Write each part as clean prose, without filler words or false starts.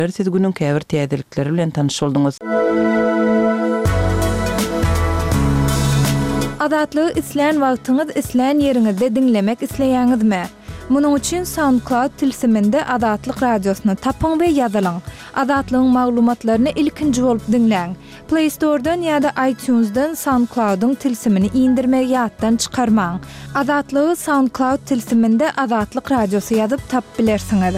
Siz günün käbir täzelikleri bilen tanış oldunuz. Adatlygy isleýän wagtyňyz isleýän ýeriňizde dinlemek isleýäňizmi? Munuň üçin SoundCloud tilsiminde Adatlyk radiosyny tapyň we ýazylaň. Adatlygyň maglumatlaryny ilkinji bolup dinleň. Play Store'dan ýa-da iTunes'dan SoundCloud'un tilsimini indirmek ýatdan çykarmaň. Adatlygy SoundCloud tilsiminde Adatlyk radiosy ýazyp tap bilersiňiz.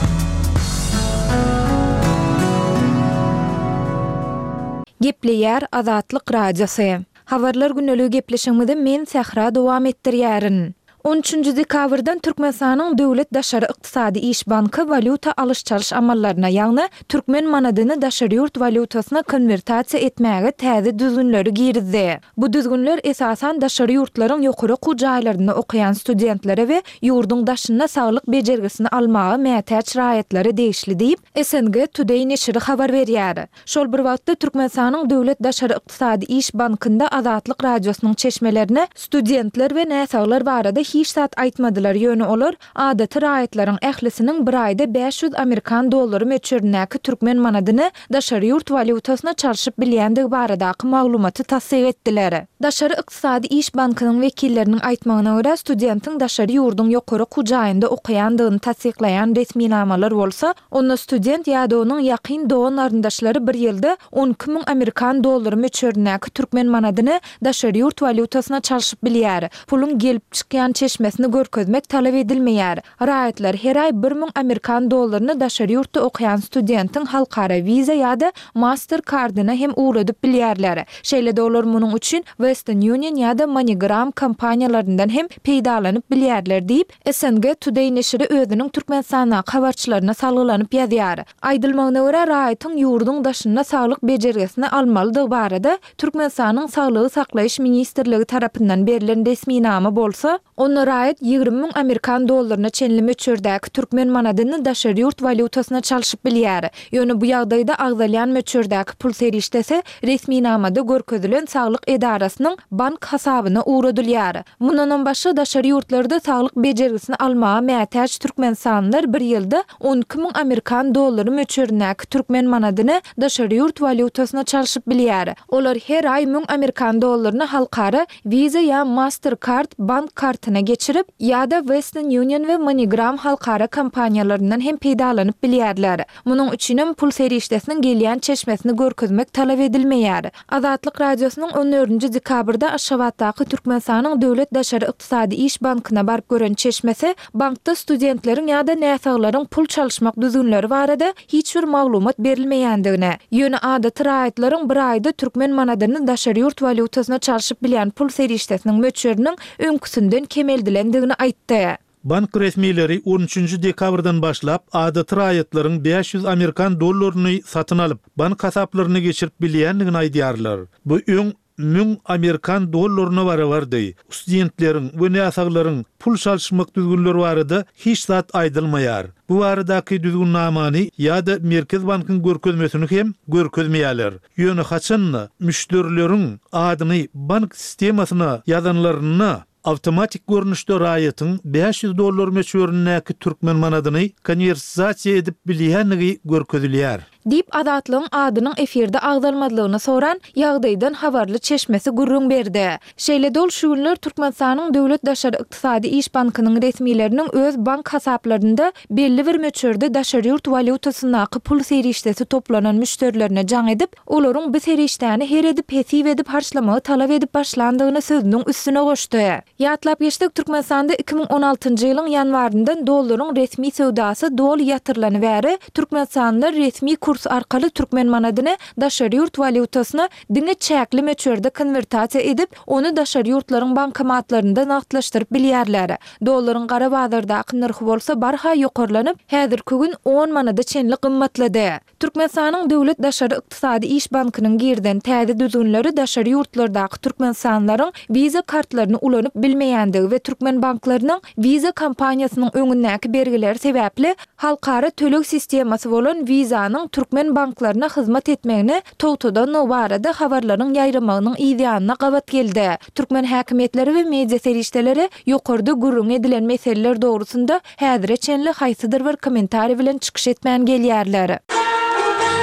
Gepleýär Adatlyk radiosy. Habarlar günlüğü gepleşimizde men Sahra dowam etdirýärin. 13 dekabrdan Türkmenistanyň Döwlet Daşary Ykdysady İş Banky valyuta alış-çalış amallaryna, ýagny türkmen manadyny daşary ýurt valyutasyna konvertasiýa etmäge täze düzgünleri girdi. Bu düzgünler esasan daşary ýurtlaryň ýokary kujaýlarynda okuyan studentlere we ýurdun daşyna saglyk bejergisini almagy mätäç raýatlary değişli diýip SNG Today neşri habar berýär. Şol bir wagtda Türkmenistanyň Döwlet Daşary Ykdysady İş Bankynda Adatlyk radiosynyň çeşmelerine studentler we näsaglar barada hiç saat aýtmadylar, ýöne olar adaty raýatlaryň ählisiniň bir aýda 500 Amerikan dollary meçhernäki türkmen manadyny daşary ýurt valyutasyna çalyşyp bilýändigi baradaky maglumaty tassyk etdiler. Daşary Ykdysady İş Bankynyň wekilleriniň aýtmagyna görä studentiň daşary ýurdun ýokary kujaýynda okuýandygyny tassyklaýan resminamalar bolsa, onda student ýa-da onuň ýakyn dogan aryndaşlary bir ýylda 12.000 Amerikan dollary meçhernäki türkmen manadyny daşary ýurt valyutasyna çalyşyp bilýär. Pulun gelip çykýan çeşmesini görkezmek talep edilmeýär. Raýatlar her ay 1.000 Amerikan dollaryny daşary ýurtda okuyan studentiň halkara viza ýa-da Mastercard'yna hem uğradyp bilýärler. Şeýle dolar munuň üçin Western Union ýa-da MoneyGram kompaniýalaryndan hem peýdalanyp bilýärler diýip SNG Today neşri özüniň Türkmenistana habarçylaryna salgylanyp ýazýar. Aýdylmagyna görä raýatyň ýurdun daşyna saglyk bejergisini almalydygy barada Türkmenistanyň Saglygy saklaýyş ministrligi tarapyndan berilen resminama bolsa, onu raýat 20.000 Amerikan dollaryna çenli meçherdäki türkmen manadyny daşary ýurt valyutasyna çalyşyp bilýär. Ýöne bu ýagdaýda agzalýan meçherdäki pul serişdesi resminamada görkezilen saglyk edarasynyň bank hasabyna uğradylýar. Mundan başga daşary ýurtlarda saglyk bejergisini almaga mätäç türkmensanlar bir ýylda 12.000 Amerikan dollary meçhernäki türkmen manadyny daşary ýurt valyutasyna çalyşyp bilýär. Olar her ay 1000 Amerikan dollaryny halkara Visa ýa Mastercard bank kartyna geçirip ýa-da Western Union we MoneyGram halkara kompaniýalaryndan hem peýdalanyp bilýärler. Munuň üçin pul serişdesiniň gelýän çeşmesini görkezmek talep edilmeýär. Adatlyk radiosynyň 14 dekabrda Aşgabatdaky Türkmenistanyň Döwlet Daşary Ykdysady İş Bankyna barıp gören çeşmesi bankda studentleriň ýa-da näsaglaryň pul çalyşmak düzgünleri barada hiç bir maglumat berilmeýändigine, ýöne adaty raýatlaryň bir aýda türkmen manadyny daşary ýurt valyutasyna çalyşyp bilýän pul serişdesiniň meçhöriniň öňküsünden kemeldilendigini aýtdy. Bank resmileri 13 dekabrdan başlap adaty raýatlaryň 500 Amerikan dollaryny satyn alyp bank hasaplaryna geçirip bilýändigini aýdýarlar. Bu 1000 Amerikan dollaryna barabardy. Studentleriň we näsaglaryň pul çalyşmak düzgünleri barada hiç zat aýdylmaýar. Bu baradaky düzgünnamany ýa-da Merkez Bankyň görkezmesini hem görkezmeýärler. Ýöne haçan müşterileriň adyny bank sistemasyna ýazanlaryny awtomatik görnüşde raýatyň 500 dollar meçhörnäki türkmen manadyny konversiýa edip bilýändigi görkezilýär. Dip Adatlygyň adynyň efirde agdalmadylygyny soran ýagdaýdan habarly çeşmesi gurrun berdi. Şeýle dol şu günler Türkmenistanyň Döwlet Daşary Ykdysady İş Bankynyň resmileriniň öz bank hasaplaryna belli bir meçhörde daşary ýurt valyutasyna pul serişdesi toplanan müşterilerine jaň edip, olaryň bu serişdäni her edip hesip edip harçlamagy talap edip başlandygyny sözüniň üstüne goşdy. Ýatlap geçdik Türkmenistanda 2016-njy ýylyň ýanwaryndan dollaryň resmi sowdasy dol ýatyrlany bäri Türkmenistanlar resmi kurs arkaly türkmen manadyny daşary ýurt valyutasyna diňe çäkli meçhörde konvertasiýa edip, onu daşary ýurtlaryň bankomatlarynda naqdlaşdyryp bilýärler. Dollaryň gara bazardaky narhy bolsa barha ýokarlanyp, häzirki gün 10 manada çenli gymmatlady. Türkmenistanyň Döwlet Daşary Ykdysady İş Bankynyň girden täze düzgünleri daşary ýurtlardaky türkmensanlaryň viza kartlaryny ulanyp bilmeýändigi we türkmen banklarynyň viza kompaniýasynyň öňündäki bergileri sebäpli halkara tölek sistemasy bolan Vizanyň türkmen banklaryna hyzmat etmegini towtudan o barada habarlaryň ýaýramagynyň ýa-da gabat geldi. Türkmen häkimetleri we media serişdeleri ýokarda gurrun edilen meseleler dogrusunda häzire çenli haýsydyr bir kommentari bilen çykyş etmän gelýärler.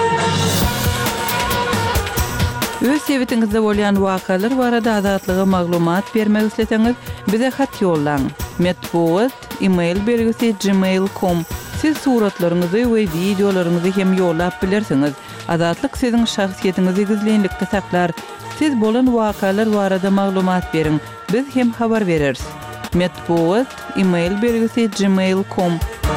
Öz sevitingizde bolýan wakalar barada azatlyga maglumat bermek isleseňiz, bize hat ýollaň. Metbuat email bergisi gmail.com. Siz suratlaryňyzy we videolaryňyzy hem ýollap bilersiňiz. Azatlyk siziň şahsiýetiňizi gizlenlikde saklar. Siz bolan wakalar barada maglumat beriň. Biz hem habar bereriz. Metbuat email bergisi gmail.com.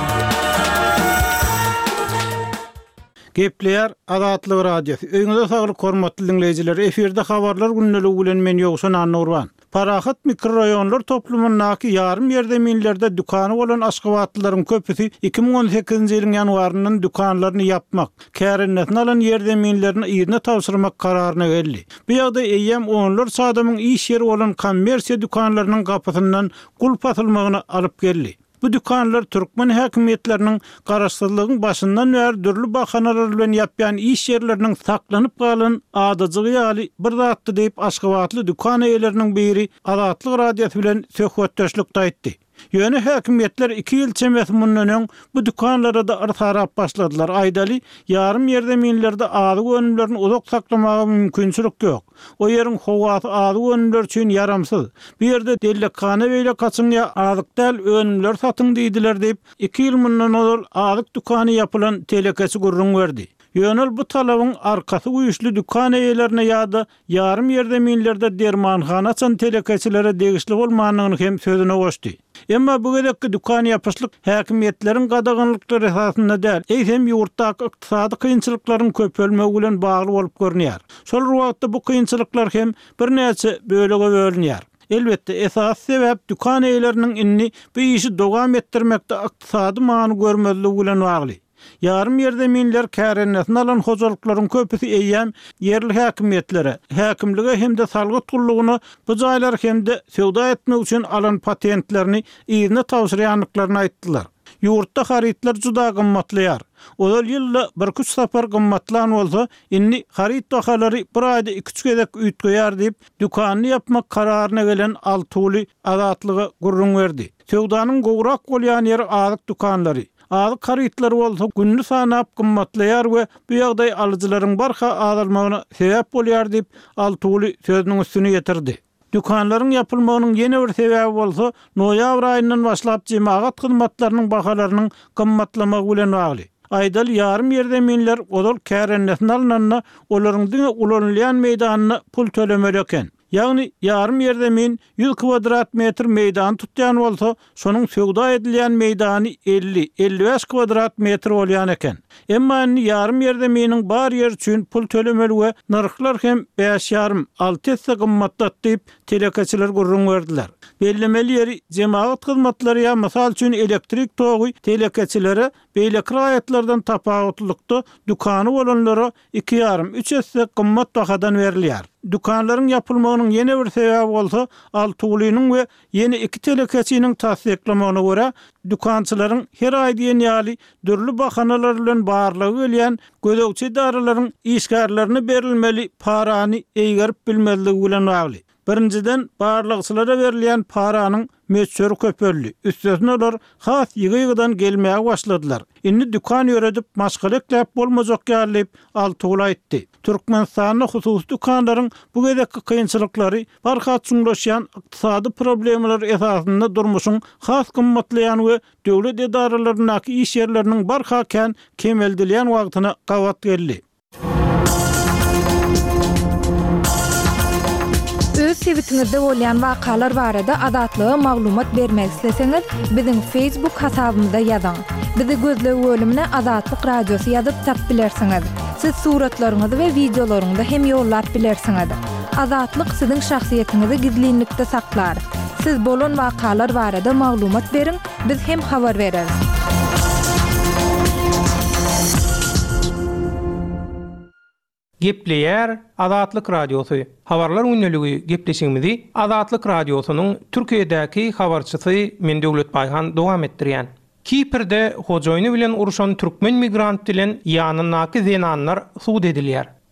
Gepleýär Azatlyk radiosu. Öňüňizde saglyk hormatly dinleýijiler, eferde habarlar günneligi bilen men ýogşan Annurwan. Parahat mikroraýonlar toplumyndaky ýarym ýerdeminlerde dükany bolan aşgabatlaryň köpüsi 2018-nji ýylyň ýanwaryndan dükanlaryny ýapmak, kärenetini alan ýerdeminlerini ýerine tawşyrmak kararyna geldi. Bu ýagda eýem onlar sadamyň iş ýeri bolan kommersiýa dükanlarynyň gapysyndan gulp atylmagyna alyp geldi. Bu dükanlar Türkmen häkimetleriniň garaşsyzlygyň başyndan bäri dürli bahanalar bilen ýapýan iş ýerleriniň saklanyp galan adadygy ýaly bir zatdy diýip aşgabatly dükan eýleriniň biri Azatlyk radiosu bilen söhbetdeşlikde aýtdy. Ýöne häkimetler 2 ýyl çemesmundan bu dükanlara da artarap başladylar. Aýdaly ýarym ýerdeminlerde adyk önümlerini uzak saklamagy mümkinçilik ýok. O ýeriň howasy adyk önümler üçin yaramsyz. Bu ýerde dellekana beýle kaçynýa adyk däl önümler satyň diýdiler diýip 2 ýyl mundan ol adyk dükany ýapylan telekesi gurrun berdi. Ýönel bu talabyň arkasy güýçli dükan eýlerine ýa-da ýarym ýerdeminlerde dermanhana açan telekçilere degişli bolmanyny hem sözüne goşdy. Emma bu gedekki dükan ýapyşlyk häkimetleriň gadagynlyklary esasynda däl, eýsem ýurtdaky ykdysady kynçylyklaryň köpelmegi bilen bagly bolup görünýär. Şol wagtda bu kynçylyklar hem bir näçe bölege bölünýär. Elbette esas sebäp dükan eýleriniň inni bu işi dowam etdirmekde ykdysady many görmezligi bilen bagly. Ýarym ýerdeminler kärenetini alan hojalyklaryň köpüsi eýýäm ýerli häkimetlere, häkimlige hemde salgyt gullugyny bu jaýlar hemde sowda etmek üçin alan patentlerini ýerine tawşyrýanlyklaryny aýtdylar. Ýurtda haritler juda gymmatlyar. Ol ýylda bir kuç sapar gymmatlan bolsa, inni harit bahalary bir aýda 2-3 gezek üýtgeýär diýip dükanyny ýapmak kararyna gelen Altuly Azatlyga gurrun berdi. Sowdanyň gowrak bolýan ýeri adyk dükanlary. Adyk haritler bolsa günni sanap gymmatlaýar we bu ýagdaý alyjylaryň barha azalmagyna sebäp bolýar diýip Altuly sözüniň üstüne ýetirdi. Dükanlaryň ýapylmagynyň ýene bir sebäbi bolsa, noýabr aýyndan başlap jemaat hyzmatlarynyň bahalarynyň gymmatlamagy bilen bagly. Aýdal ýarym ýerdeminler odol kärenetini alanyna olaryň diňe ulanylýan meýdanyna pul tölemeli eken. Ýagny ýarym ýerdemin 100 kvadrat metr meýdan tutýan bolsa, şonuň sowda edilýän meýdany 50-55 kvadrat metr bolýan eken. Emma ýarym ýerdeminiň bar ýer üçin pul tölemeli we narhlar hem 5,5-6 gymmatlat diýip telekçiler gurrun berdiler. Bellemeli ýeri jemaat hyzmatlary ýa mysal üçin elektrik togy telekçilere beýle kiraýatlardan tapagutlykda dükany bolanlara 2,5-3 gymmat bahadan berilýär. Dükanlaryň ýapylmagynyň ýene bir sebäbi bolsa, Altulynyň we ýene 2 telekçiniň tasdiklamagyna görä, dükançylaryň her aý diýen ýaly dürli bahanalar bilen barlygy gelýän gözegçi daralaryň işgärlerini berilmeli parany eýgerip bilmezligi bilen bagly. Birinciden barlygçylara berilýän paranyň meçhur köpelli. Üstesine olar has ýygydan gelmäge başladylar. Inni dükan ýöredip maşgala ekläp bolmajak ýalyp Altuly aýtdy. Türkmenistanyň hususy dükanlaryň bu gedekki kynçylyklary barha çuňlaşýan ykdysady problemler esasynda durmuşyň has gymmatlaýan we döwlet edaralarynyň iş ýerleriniň barha kän kemeldilýän wagtyna gawat geldi. Öz sevitingizde bolýan wakalar barada azatlyga maglumat bermek isleseňiz, biziň Facebook hasabymyza ýazyň. Bizi gözlegi bölümine Azatlyk radiosu ýazyp tap bilersiňiz. Siz suratlaryňyzy we videolaryňyzy hem ýollap bilersiňiz. Azatlyk siziň şahsiýetiniňizi gizlinlikde saklar. Siz bolan wakalar barada maglumat beriň, biz hem habar bereriz. Gepleýär Azatlyk radiosu. Habarlar günneligi gepleşigimizi Azatlyk radiosunyň Türkiýedäki habarçysy Mendewlet Baýhan dowam etdirýän. Kiprde hojoýny bilen uruşan türkmen migrant bilen ýanynaky zenanlar suud edilýär.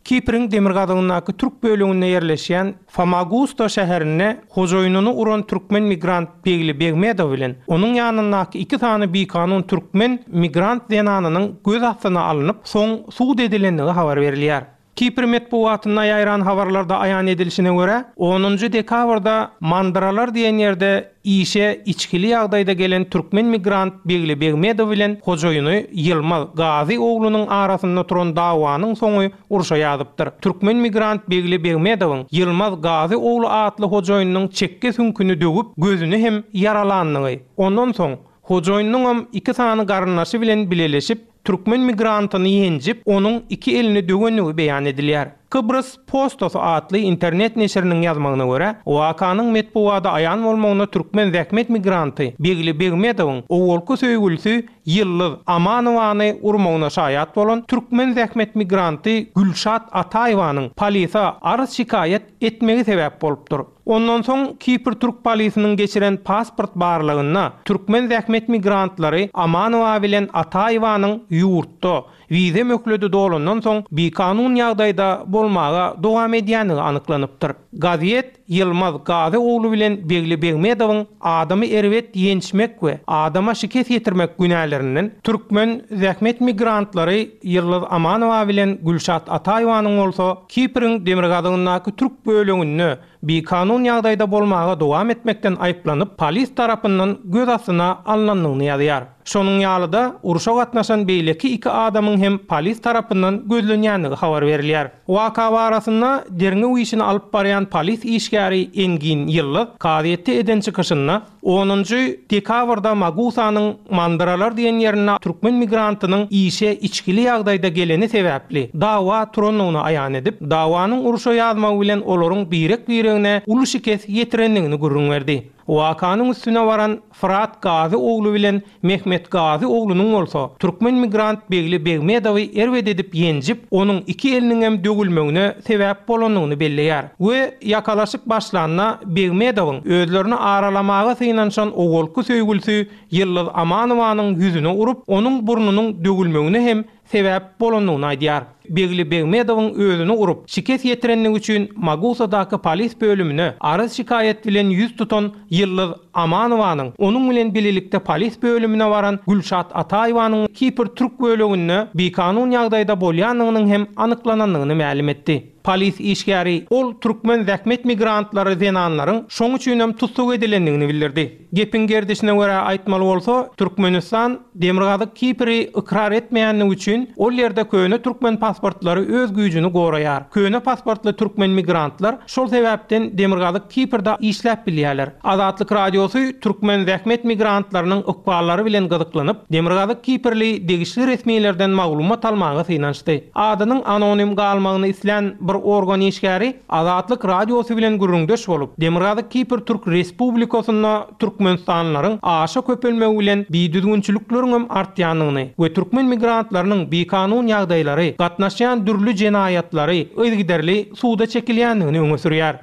Kipr'in Demirgazynyňky Türk bölüginde yerleşýän Famagusta şäherine hojoýunyny uran türkmen migrant Begli Begmedow bilen onuň ýanyndaky 2 tane bikanun türkmen migrant zenanynyň göz astyna alınıp soň suud edilenligi habar berilýär. Kipr metbuatyna ýaýran habarlarda aýan edilişine görä 10 dekabrda Mandıralar diýen ýerde işe içkili ýagdaýda gelen türkmen migrant Begli Begmedow bilen hojoýuny Yılmaz Gazi oglunyň arasynda turan dawanyň soňy uruşa ýazypdyr. Türkmen migrant Begli Begmedowyň Yılmaz Gazi oglu atly hojoýunyň çekke sünküni dögüp gözüni hem yaralandygy. Ondan soň hojoýunyň hem 2 sany garynlaşy bilen bileleşip Türkmen migrantyny ýenjip, onuň 2 elini dögenligi beýan edilýär. Kıbrıs Postasy atly internet neşriniň ýazmagyna görä, wakanyň metbuada aýan bolmagyna türkmen zähmet migranty Begli Begmedowyň owalky söýgülisi Yıldız Amanowany urmagyna şaýat bolan türkmen zähmet migranty Gülşat Ataýewanyň polisa arz şikayet etmegi sebäp bolupdyr. Ondan soň Kipr Türk polisiniň geçiren pasport barlygyna türkmen zähmet migrantlary Amanowa bilen Ataýewanyň ýurtda vize mökledi dolandan soň bikanun ýagdaýda bolmaga dowam edýänligi anyklanypdyr. Gazet Yılmaz Gazi oglu bilen Begli Begmedowyň adamy erwet ýençmek we adama şikayet ýetirmek günälerinden türkmen zähmet migrantlary Yıldız Amanowa bilen Gülşat Ataýewanyň bolsa Kipr'in Demirgazynyňky Türk bölügünde bikanun ýagdaýda bolmaga dowam etmekden aýplanyp polis tarapyndan göz astyna alınanlygyny ýazýar. Şonuň ýalyda uruşa gatnaşan beýleki 2 adamyň hem polis tarapyndan gözlenýänligi habar berilýär. Waka barasynda derňe uýşyny alyp barýan polis işgäri Engin Yıldız kazetde eden çykyşynda 10 dekabrda Magusanyň Mandıralar diýen ýerine türkmen migrantynyň işe içkili ýagdaýda geleni sebäpli dawa turanyny aýan edip, dawanyň uruşa ýazmagy bilen olaryň birek-biregine uly şikayet ýetirenligini gurrun berdi. Wakanyň üstüne baran Fırat Gazi oglu bilen Mehmet Gazi oglunyň bolsa türkmen migrant Begli Begmedowy erwet edip ýenjip, onuň 2 eliniň hem dögülmegine sebäp bolanlygyny belleýär. We ýakalaşyk başlanyna Begmedowyň özlerini aralamaga synanşan owalky söýgülisi Yıldız Amanowanyň ýüzüne urup, onuň burnunyň dögülmegine hem sebäp bolanlygyny aýdýar. Begli Begmedowyň özüni urup şikayet ýetirenligi üçin Magusadaky polis bölümine arz şikayet bilen ýüz tutan Yıldız Amanowanyň onuň bilen birlikde polis bölümine baran Gülşat Ataýewanyň Kipr Türk bölügünde bikanun ýagdaýda bolýanlygynyň hem anyklananlygyny ma'lum etdi. Polis işgäri ol türkmen zähmet migrantlary zenanlaryň şoň üçin hem tutuk edilenligini bildirdi. Gepin gerdişine görä aýtmaly bolsa, Türkmenistan Demirgazy Kipri ikrar etmeýänligi üçin ol ýerde köne türkmen pasportlary öz güýjüni goraýar. Köne pasportly türkmen migrantlar şol sebäpden Demirgazy Kiprda işläp bilýärler. Azatlyk radiosy türkmen zähmet migrantlarynyň ykballary bilen gyzyklanyp, Demirgazy Kiprli degişli resmiýetlerden maglumat almagy synançdy. Adynyň anonim galmagyny islen bir organ işgäri Azatlyk radiosy bilen gurrundaş bolup, Demirgazy Kipr Türk Respublikasyna türkmenistanlaryň aşa köpelmegi bilen biýdüzgünçilikleriň hem artýanlygyny we türkmen migrantlarynyň bikanun ýagdaýlary, gatnaşýan dürli jenaýatlary özgiderli suwda çekilýänligini öňe sürýär.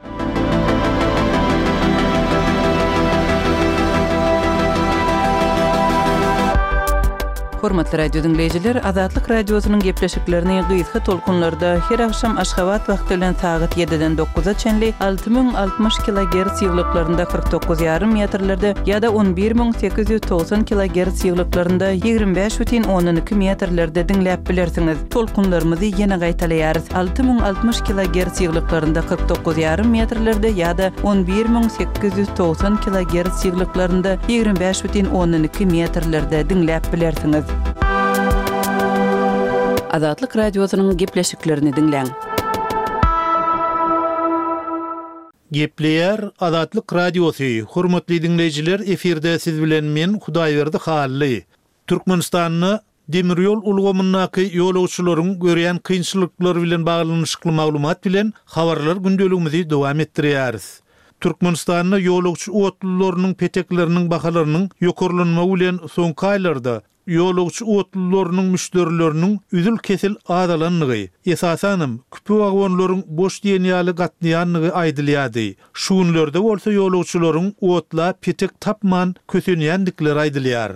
Hormatly radio dinleyijiler, Azatlyk radiosynyň gepleşiklerini gyzgy tolkunlarda her akşam Aşgabat wagty bilen saat 7-den 9-a çenli 6060 kHz ýyglyklarynda 49,5 metrlerde ýa-da 11890 kHz ýyglyklarynda 25,12 metrlerde dinläp bilersiňiz. Tolkunlarymyzy ýene gaýtalýarys. 6060 kHz ýyglyklarynda 49,5 metrlerde ýa-da 11890 kHz ýyglyklarynda 25,12 metrlerde dinläp bilersiňiz. Azatlyk radiosynyň gepleşiklerini dinleň. Gepleýär Azatlyk radiosy. Hormatly dinleyijiler, eferde siz bilen men Hudaýberdi Hally. Türkmenistanyň demiryol ulgamyndaky ýolagçylaryň görýän kynçylyklary bilen baglanyşykly maglumat bilen habarlar gündeligimizi dowam etdirýäris. Türkmenistanyň ýolagçy otlullarynyň petekleriniň bahalarynyň ýokurlanmagy bilen soňky aýlarda ýolagçy otlullarynyň müşterileriniň üzül kesil adalanlygy, esasanym küpü wagonlaryň boş diýenýäli gatnaýanlygy aýdylýardy. Şuňlarda bolsa ýolagçylaryň otla petek tapman kösenýändikleri aýdylýar.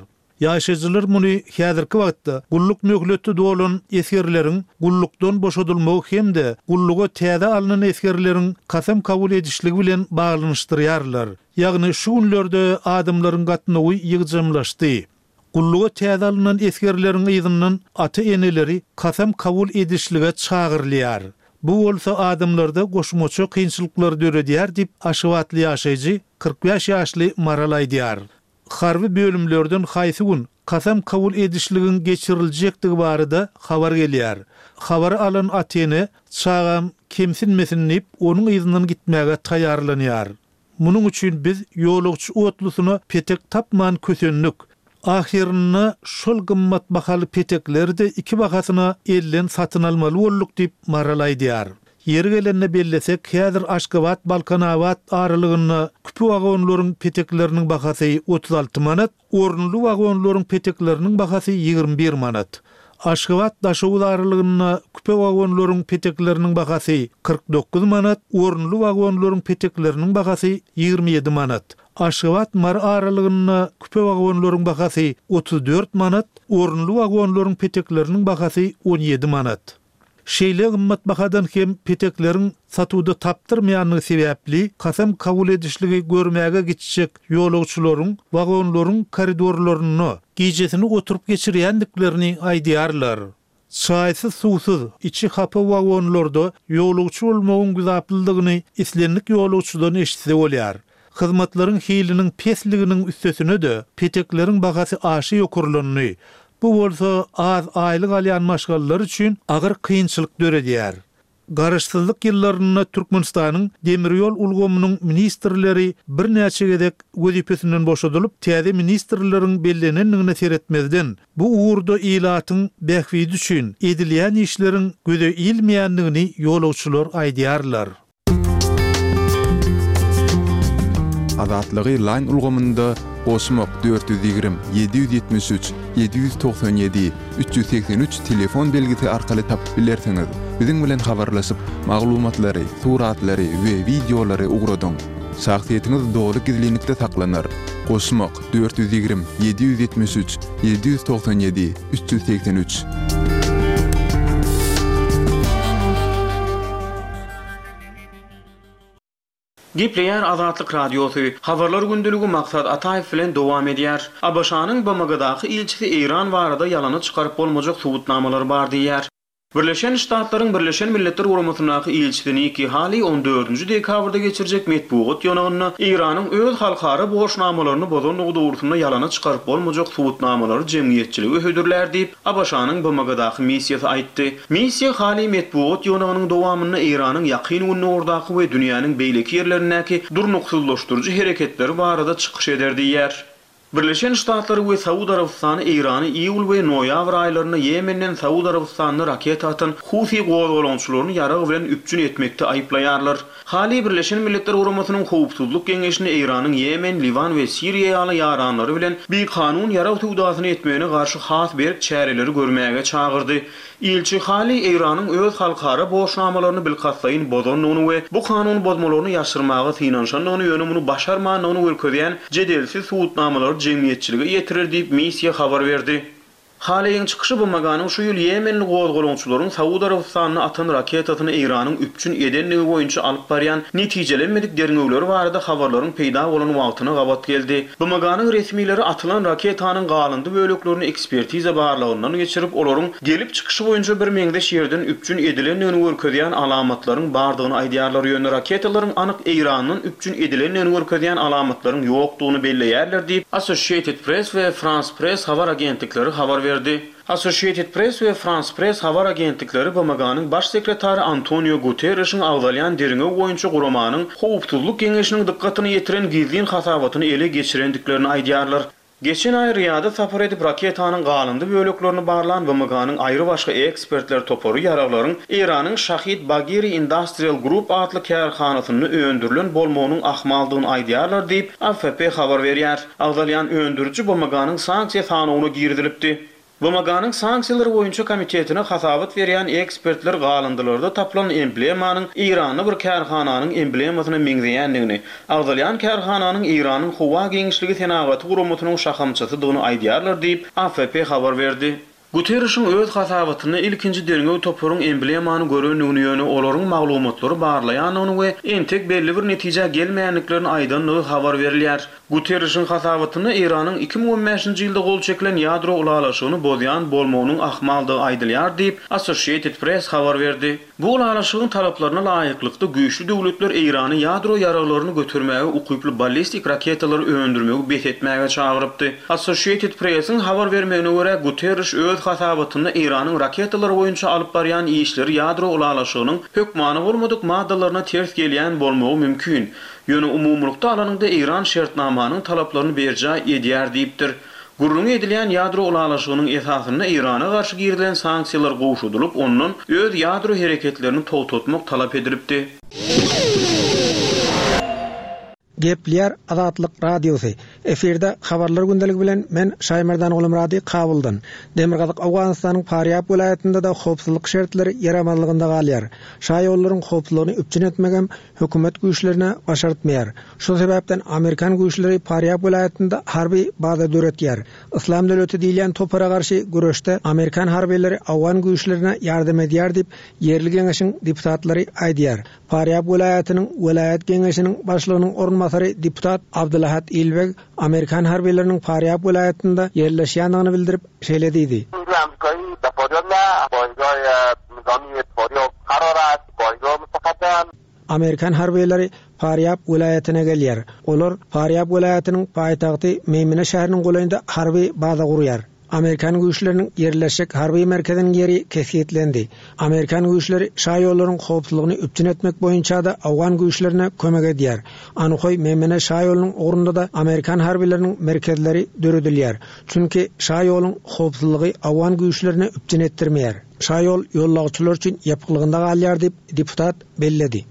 Ýaşaýjylar muny häzirki wagtda gulluk möhletli dolan esgerleriň gullukdan boşadylmagy hemde gulluga täze alynan esgerleriň kasam kabul edişligi bilen baglanyşdyrýarlar. Ýagny şu günlerde adamlaryň gatnawy ýygjamlaşdy. Gulluga täze alynan esgerleriň ýygynyň ata-eneleri kasam kabul edişlige çagyrlýar. Bu bolsa adamlarda goşmaçy kynçylyklar döredýär diýip aşywatly ýaşaýjy 45 ýaşly Maral aýdýar. Harby bölümlerden haýsy gün kasam kabul edişligin geçiriljekdigi barada habar gelýär. Habar alan ata-ene çagam kimsinmesin diýip onuň ýygynyň gitmäge taýýarlanýar. Munuň üçin biz ýolugçy otlusyna petek tapman kösenlik. Ahirine şol gymmat bahaly peteklerde iki bahasyna elden satyn almaly bolduk diýip Maral aýdýar. Yer gelende bellesek, häzir Aşgabat, Balkanawat aralygyny küpü wagonlaryň petekleriniň bahasy 36 manat, orunly wagonlaryň petekleriniň bahasy 21 manat. Aşgabat daşow aralygyny küpü wagonlaryň petekleriniň bahasy 49 manat, orunly wagonlaryň petekleriniň bahasy 27 manat. Aşgabat mar aralygyny küpü wagonlaryň bahasy 34 manat, orunly wagonlaryň petekleriniň bahasy 17 manat. Şeýle gymmat bahadan hem petekleriň satuwda tapdyrmaýanlygy sebäpli kasam kabul edişligi görmäge gitjek ýolugçylaryň wagonlaryň koridorlaryny gijesini oturup geçirýändiklerini aýdýarlar. Çaýsy suwsuz içi hapa wagonlarda ýolugçy bolmagyň güzaplylygyny islenlik ýolugçydan eşitse bolýar. Hyzmatlaryň hiliniň pesliginiň üstesine de petekleriň bahasy aşy ýokurlanyny. Bu bolsa az aýlyk alýan maşgallar üçin agyr kynçylyk döredýär. Garaşsyzlyk ýyllaryna Türkmenistanyň demiryol ulgamynyň ministrleri bir näçe gedek wezipesinden boşadylyp, täze ministrleriň bellenenligine seretmezden bu uğurda ilatyň bähwidi üçin edilýän işleriň göze ilmeýänligini ýolugçylar aýdýarlar. Azatlygy line ulgamynda Osmok 420 773 797 383 telefon belgisi arkaly tapyp bilersiňiz. Biziň bilen habarlaşyp maglumatlary, suratlary we videolary ugradyň. Şahsiýetiniz dogry gizlilikde saklanar. Osmok 420 773 797 383. Gepleýär Azatlyk radiosu. Habarlar gündüligi Maksat Ataýew bilen dowam edýär. Abaşanyň Bamagadaky ilçisi Iran barada ýalany çykaryp bolmajak subutnamalar bar diýär. Birleşen Ştatlaryň Birleşen Milletler Guramasynaky ilçisini ki hali 14-nji dekabrda geçirjek metbuat ýonagyny Iranyň öz halkara boşnamalaryny bozanlygy dogrusynda ýalany çykaryp bolmajak subutnamalary jemgyýetçiligi hödürler diýip Abaşanyň Bamagadaky missiýasy aýtdy. Missiýa hali metbuat ýonagynyň dowamyny Iranyň ýakyn günnordaky we dünýäniň beýleki ýerlerindäki durnuksuzlaşdyrjy hereketleri barada çykyş eder diýär. Birleşen Ştatlary we Saud Arabistany Irany iýul we noýabr aýlaryna Yemenden Saud Arabistanyna raket atan Husi gowaglançylaryny ýaragy bilen üpjün etmekde aýplaýarlar. Hali Birleşen Milletler Guramasynyň howpsuzlyk geňeşini Iranyň Yemen, Livan we Siriýa ýaly ýaranlary bilen bir kanun ýaraw tugdasyny etmegine garşy has berk çäreleri görmäge çagyrdy. İlçi hali Iranyň öz halkara boşnamalaryny bilkatlaýyn bozanlygyny we bu kanun bozmalaryny ýaşyrmagy synanşanlygyny ýönümini başarmanyny görkezýän jedelsiz subutnamalar jemgyýetçiligi ýetirir diýip missiýa habar berdi. Haliň çykyşy bolmaganyň şu ýyl Yemenli gowaglançylaryň Saud Arabistanyna atan raketatyny Iranyň üpjün edenligi boýunça alyp barýan netijelenmedik derňewleri barada habarlaryň peýda bolan wagtyna gabat geldi. Bolmaganyň resmileri atylan raketanyň galyndy böleklerini ekspertiza barlygyndan geçirip olaryň gelip çykyşy boýunça bir meňdeş ýerden üpjün edilenligini görkezýän alamatlaryň bardygyny aýdýarlar ýönü raketalaryň anyk Iranyň üpjün edilenligini görkezýän alamatlaryň ýokdugyny belleýärler diýip Associated Press we France Press habar agentlikleri habar Associated Press we France Press habar agentlikleri Bamaganyň baş sekretary Antonio Guterres'in awdalyan derňew boýunça guramanyň howpsuzlyk geňeşiniň dikkatyny ýetiren gizlin hasabatyny ele geçirendiklerini aýdýarlar. Geçen ay Riyada sapar edip raketanyň galyndy böleklerini barlan Bamaganyň aýry başga ekspertler toporu ýaraglaryň Iranyň Shahid Bagheri Industrial Group adly kärhanasyny öndürilen bolmagynyň ahmaldygyny aýdýarlar diýip AFP habar berýär. Awdalyan öndürüjü Bamaganyň sanksiýa sanawyna girdilipdi. BMG'nın sanksiyalar boýunça komitetine hasabat berýän ekspertler galyndylarda tapılan emblemanyň İranly bir kärhananyň emblemasyna meňzeýändigini, agdalyan kärhananyň İranyň Howa Geňişligi Senagaty gurumatynyň şahamçysy dygyny aýdýarlar diýip AFP habar berdi. Guterres'in öz hasabatyny ilkinji derňew topuryň emblemany görenligini ýöne olaryň maglumatlary barlaýanyny we entek belli bir netije gelmeýänliklerini aýdanlygy habar berilýär. Guterres'in hasabatyny Iranyň 2015-nji ýylda gol çekilen ýadro ulalaşygyny bozýan bolmagynyň ahmaldygy aýdylýar diýip Associated Press habar berdi. Bu ulalaşygyň talaplaryna laýyklykda güýçlü döwletler Irany ýadro ýaraglaryny götürmäge ukyply ballistik raketalary öndürmäge betetmäge çağırypdy. Associated Press'in habar bermegine görä Guterres öz hasabatyny Iranyň raketalary boýunça alyp barýan işleri ýadro ulalaşygynyň hökmany bolmadyk maddalaryna ters gelýän bolmagy mümkin. Ýöne umumlukda alanyňda Iran şertnamanyň talaplaryny berjä edýär diýipdir. Gurrun edilýän ýadro ulalaşygynyň esasyna Irana garşy girilen sanksiýalar goşudylyp, ondan öz ýadro hereketlerini togtatmak talap edilipdi. Gepler Azatlyk Radiosy. Eferde habarlar gündeligi bilen men Şaýmerdan Golum Radi Kabuldan. Demirgazyk Awganystanyň Faryab welaýatynda da howpsuzlyk şertleri ýaramanlygynda galýar. Şaýollaryň howpsuzlygyny üpçün etmegem hökümet güýçlerine başartmaýar. Şu sebäpden Amerikan güýçleri Faryab welaýatynda harby baza döretýär. Islam döwleti diýilen topara garşy güreşde Amerikan harbyleri Awgan güýçlerine ýardam edýär diýip ýerli geňeşiň deputatlary aýdýar. Faryab welaýatynyň welaýat geňeşiniň başlygynyň ornmasary deputat Abdulahat İlbek Amerikan harbylarynyň Faryab welaýatynda ýerleşýändigini bildirip şeýlediydi. Amerikan harbylary Faryab welaýatyna gelýär. Olar Faryab welaýatynyň paýtagty Meymine şäheriniň golaýynda harby baza gurýar. Amerikan güýçleriniň ýerleşik harby merkeziniň ýeri kesitlendi. Amerikan güýçleri şaýollaryň howpsuzlygyny üpçün etmek boýunça da Awgan güýçlerine kömek edýär. Anyhoy Memene şaýolunyň orunda da Amerikan harbylarynyň merkezleri döredilýär. Çünki şaýolunyň howpsuzlygy Awgan güýçlerine üpçün etdirmeýär. Şaýol ýollagçylar üçin ýapyklygynda galýar diýip deputat belledi.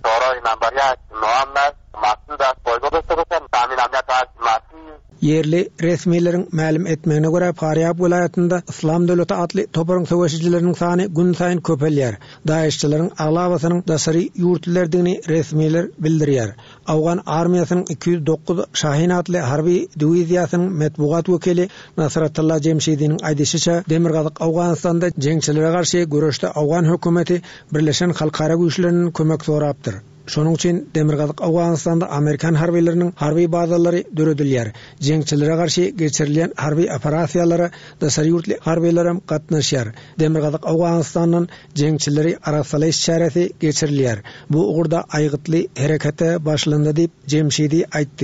Yerli resmiýetlerin ma'lum etmegine görä Faryab welaýatynda Islam döwleti atly toparyň söwüşçileriniň sany gün saýyn köpelýär. Daeşçilerin aglabasynyň daşary ýurtlardygyny resmiýetler bildirýär. Awgan armiýasynyň 209 Şahin atly harby diwiziýasynyň metbuat wekili Nasratullah Jemşidiň aýdýşyça Demirgazyk Awganystanda jeňçilere garşy güreşde Awgan hökümeti birleşen halkara güýçleriniň kömek sorapdyr. Şonuň üçin Demirgazyk Awganystanda Amerikan harbylarynyň harby bazalary döredilýär. Jeňçilere garşy geçirilen harby operasiýalary daşary ýurtly harbylarym gatnaşýar. Demirgazyk Awganystanyň jeňçileri arasynda işçäresi geçirilýär. Bu ugurda aýgytly herekete başlandy diýip Jemşidi aýtdy.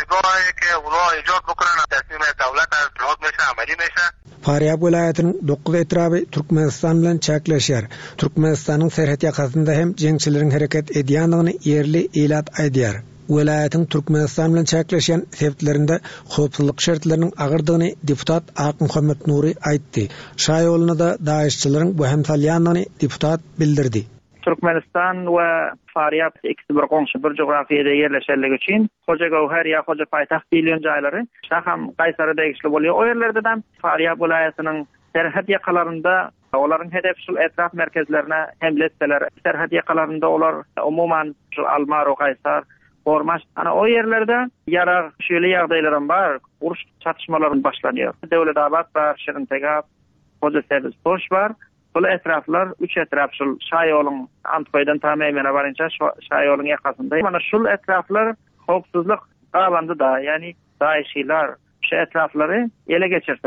Faryab welaýatynyň 9 etraby Türkmenistan bilen çäkleşýär. Türkmenistanyň serhat ýakasynda hem jeňçileriň hereket edýändigini ýerli elat aýdýar. Welaýatyň Türkmenistan bilen çäkleşýän sebäplerinde howpsuzlyk şertleriniň agyrdygyny deputat Akyn Muhammed Nuri aýtdy. Şaýoluny da daýyşçylaryň bu hem salýandygyny deputat bildirdi. Türkmenistan we Faryab ikisi bir goňşy bir jografiýada ýerleşenligi üçin Hoja Gowher ýa Hoja paýtaxt diýilen jaýlary şaham Gaýsary degişli bolýar. O ýerlerde de Faryab welaýatynyň serhat ýakalarynda olaryň hedef şul etraf merkezlerine hemletseler. Serhat ýakalarynda olar umuman şu Almaro, Gaýsar, Gormaş ana o ýerlerde ýarar şöyle ýagdaýlarym bar. Uruş çatışmalary başlanýar. Döwletabad bar, Şirintegap, Hoja Servis Boş bar. Bu etraflar, 3 etraf şul şaýoluň Antkoýdan tamamen barınça şaýoluň ýakasynda. Mana şul etraflar howpsuzlyk galandy da, ýani daýşylar şu etraflary ele geçirse.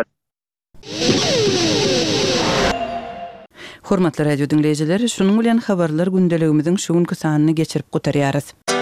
Hormatly radio dinleýijiler, şunuň bilen habarlar gündeligimiziň şu günkü sanyny geçirip gutarýarys.